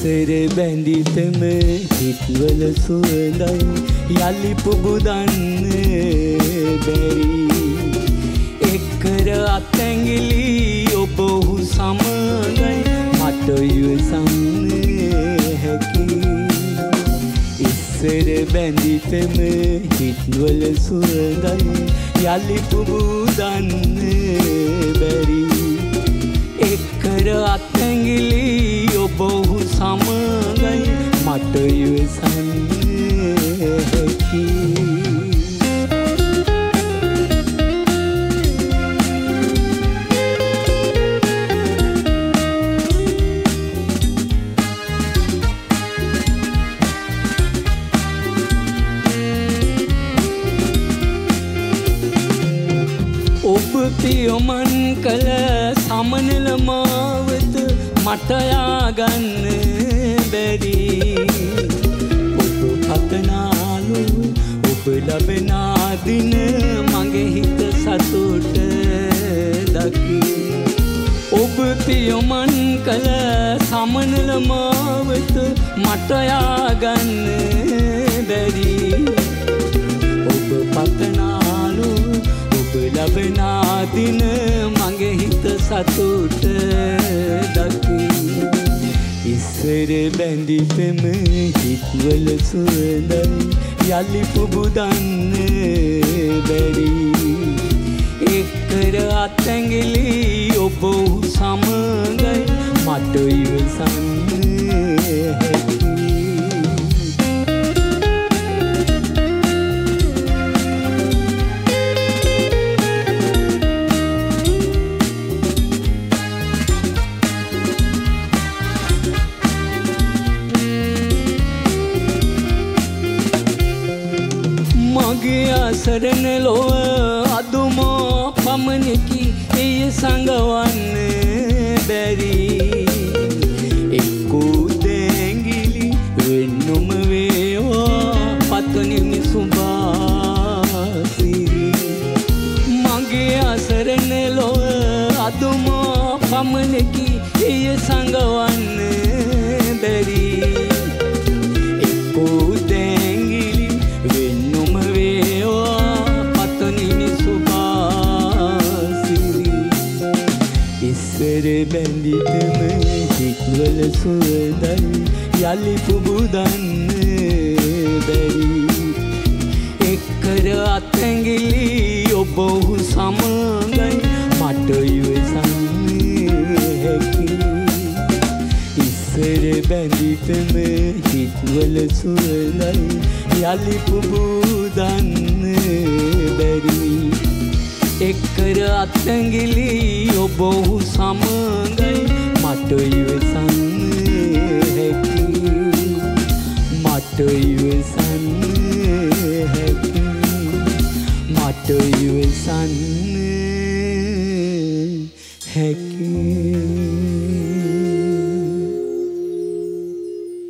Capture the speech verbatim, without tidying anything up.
ඉස්සර බැඳිතම හිත්වල සුවඳයි යලි පුබුදන්න බැරි එක්කර අත්ඇඟිලි ඔබ ඔහු සමගයි මට ඉවසන්න හැකි ඉස්සර බැඳිතම හිත්වල සුවඳයි යලි පුබුදන්න බැරි එක්කර අත්ඇඟිලි ඔබ ඔහු සමගයි මට ඉවසන්න හැකි ඔබ පියමන් කළ සමනල මාවත මට යාගන්න බැරි ඔබ පතනාලු ඔබ ලබනා දින මගේ හිත සතුට දකි ඔබ පියමන් කළ සමනල මාවත මට යාගන්න බැරි ඔබ පතනාලු ලබනා දින මගේ හිත සතුට දකි ඉස්සර බැඳිපෙම හිත්වල සුවඳයි යලි පුබුදන්න බැරි එක්කර අත්ඇඟිලි ඔබ ඔහු සමගයි මට ඉවසන්න හැකි මගේ අසරණ ලොව අදුමෝ පමණකි එය සඟවන්න බැරි එක්කෝ දැඟිලි වෙන්නුම වේවා පතනිමි සුභාසිරි මගේ අසරණ ලොව අදුමෝ පමණකි එය සඟවන්න බැරි එක්කෝ දැඟිලි වෙන්නුම ඉස්සර බැඳිතම හිත්වල සුවඳයි යලි පුබුදන්න බැරි එක්කර අත්ඇඟිලි ඔබ ඔහු සමගයි මට ඉවසන්න හැකි ඉස්සර බැඳිතම හිත්වල සුවඳයි යලි පුබුදන්න බැරි එක්කර අත්ඇඟිලි ඔබ ඔහු සමගයි මට ඉවසන්න හැකි මට ඉවසන්න හැකි මට ඉවසන්න හැකි